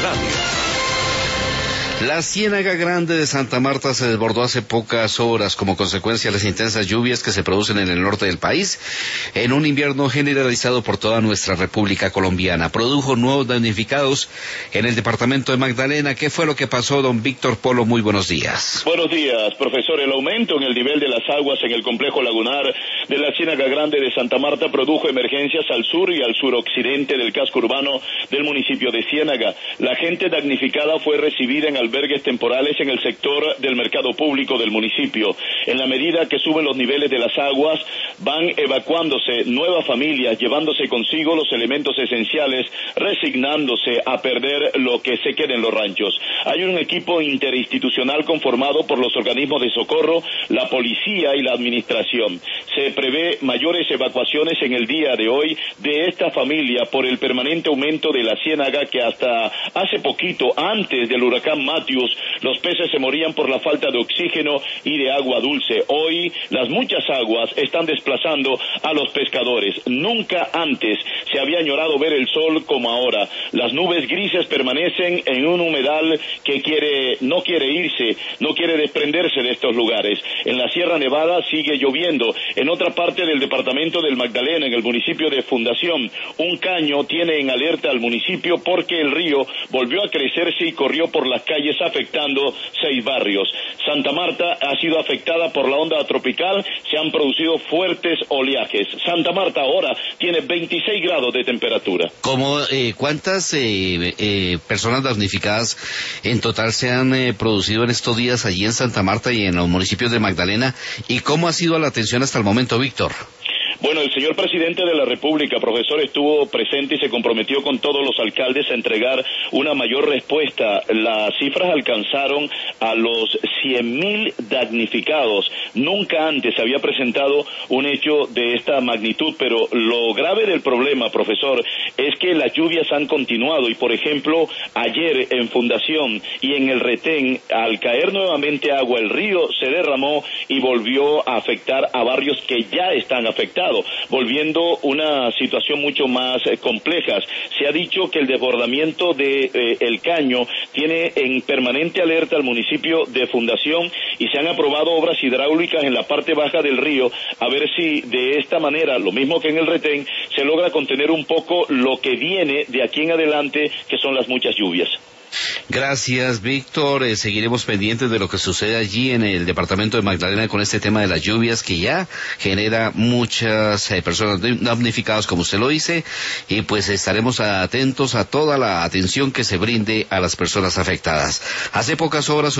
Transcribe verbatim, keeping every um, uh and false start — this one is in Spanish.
Radio. La Ciénaga Grande de Santa Marta se desbordó hace pocas horas como consecuencia de las intensas lluvias que se producen en el norte del país en un invierno generalizado por toda nuestra República Colombiana. Produjo nuevos damnificados en el departamento de Magdalena. ¿Qué fue lo que pasó, don Víctor Polo? Muy buenos días. Buenos días, profesor. El aumento en el nivel de las aguas en el complejo lagunar de la Ciénaga Grande de Santa Marta produjo emergencias al sur y al suroccidente del casco urbano del municipio de Ciénaga. La gente damnificada fue recibida en albergues temporales en el sector del mercado público del municipio. En la medida que suben los niveles de las aguas, van evacuándose nuevas familias, llevándose consigo los elementos esenciales, resignándose a perder lo que se quede en los ranchos. Hay un equipo interinstitucional conformado por los organismos de socorro, la policía y la administración. Se prevé mayores evacuaciones en el día de hoy de esta familia por el permanente aumento de la ciénaga que hasta hace poquito, antes del huracán Matthews, los peces se morían por la falta de oxígeno y de agua dulce. Hoy las muchas aguas están desplazando a los pescadores. Nunca antes se había añorado ver el sol como ahora. Las nubes grises permanecen en un humedal que quiere, no quiere irse, no quiere desprenderse de estos lugares. En la Sierra Nevada sigue lloviendo. En otra parte del departamento del Magdalena, en el municipio de Fundación, un caño tiene en alerta al municipio porque el río volvió a crecerse y corrió por las calles afectando seis barrios. Santa Marta ha sido afectada por la onda tropical, se han producido fuertes oleajes. Santa Marta ahora tiene veintiséis grados de temperatura. ¿Cómo, eh, ¿Cuántas eh, eh, personas damnificadas en total se han eh, producido en estos días allí en Santa Marta y en los municipios de Magdalena? ¿Y cómo ha sido la atención hasta el momento, Víctor? Bueno, el señor presidente de la República, profesor, estuvo presente y se comprometió con todos los alcaldes a entregar una mayor respuesta. Las cifras alcanzaron a los cien mil damnificados. Nunca antes se había presentado un hecho de esta magnitud, pero lo grave del problema, profesor, es que las lluvias han continuado y, por ejemplo, ayer en Fundación y en el Retén, al caer nuevamente agua, el río se derramó y volvió a afectar a barrios que ya están afectados, volviendo una situación mucho más eh, compleja. Se ha dicho que el desbordamiento de eh, el caño tiene en permanente alerta al municipio de Fundación y se han aprobado obras hidráulicas en la parte baja del río, a ver si de esta manera, lo mismo que en el Retén, se logra contener un poco lo que viene de aquí en adelante, que son las muchas lluvias. Gracias, Víctor. Eh, seguiremos pendientes de lo que sucede allí en el departamento de Magdalena con este tema de las lluvias que ya genera muchas eh, personas damnificadas, como usted lo dice, y pues estaremos atentos a toda la atención que se brinde a las personas afectadas. Hace pocas horas